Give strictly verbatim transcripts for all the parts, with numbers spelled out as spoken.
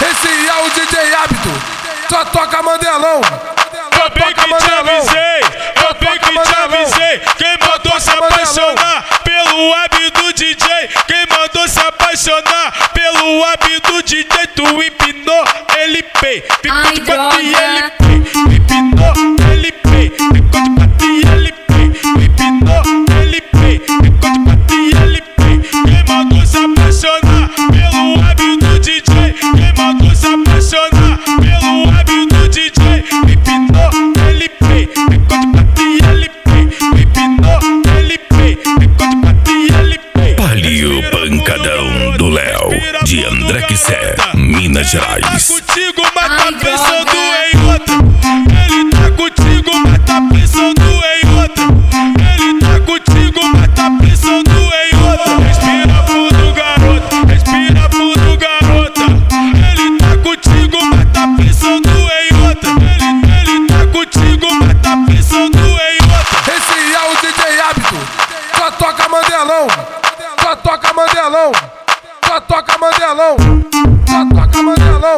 Esse é o D J Hábito, só toca Mandelão. Eu bem que te avisei, eu bem que te avisei. Quem mandou se apaixonar pelo hábito do D J? Quem mandou se apaixonar pelo hábito do D J? Tu empinou, ele pei, ficou de quatro e ele pei. Empinou, ele pei, ficou de quatro e ele pei. Empinou, ele pei, ficou de quatro e ele pei. Quem mandou se apaixonar pelo hábito do D J? Quem mandou se apaixonar pelo hábito do D J? Empinou, ele pei, ficou de quatro e ele pei. Empinou, ele pei, ficou de quatro e ele pei. Ali o pancadão do Léo, de André Quissé, Minas Gerais. Ele tá contigo, mas tá pensando em outra. Ele tá contigo, mas tá pensando em outra. Ele tá contigo, mas tá pensando em outra. Respira fundo, garota, respira fundo, garota. Ele tá contigo, mas tá pensando em outra. Ele, ele tá contigo, mas tá pensando em outra. Esse é o D J Hábito, só toca Mandelão. Só toca Mandelão. Só toca Mandelão. Só toca Mandelão.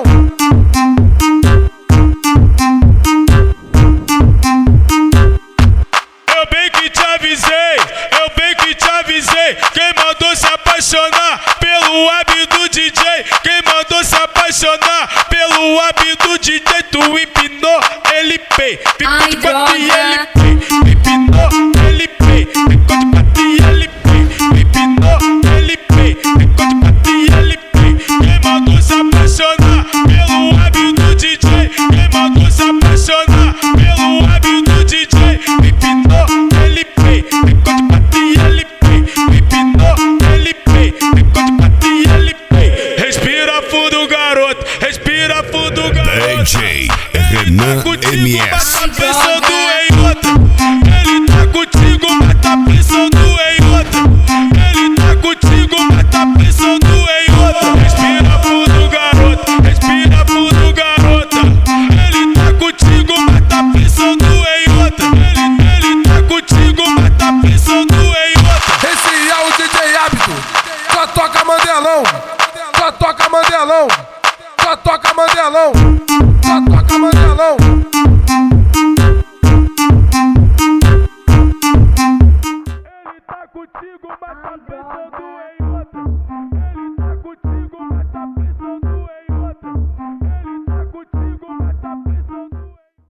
Eu bem que te avisei, eu bem que te avisei. Quem mandou se apaixonar pelo hábito do D J? Quem mandou se apaixonar pelo hábito do D J? Tu empinou, ele pei, ficou de quatro e ele pei. Empinou, ele pei, ficou de quatro e ele pei. Empinou, ele pei, ficou de quatro e ele pei. Quem mandou se apaixonar pelo hábito do D J? Quem mandou se apaixonar pelo hábito do D J? Empinou, ele pei, ficou de quatro e ele pei. Empinou, ele pei, ficou de quatro e ele pei. Respira fundo, garoto, respira fundo, garoto. D J Renan M S. Tá pensando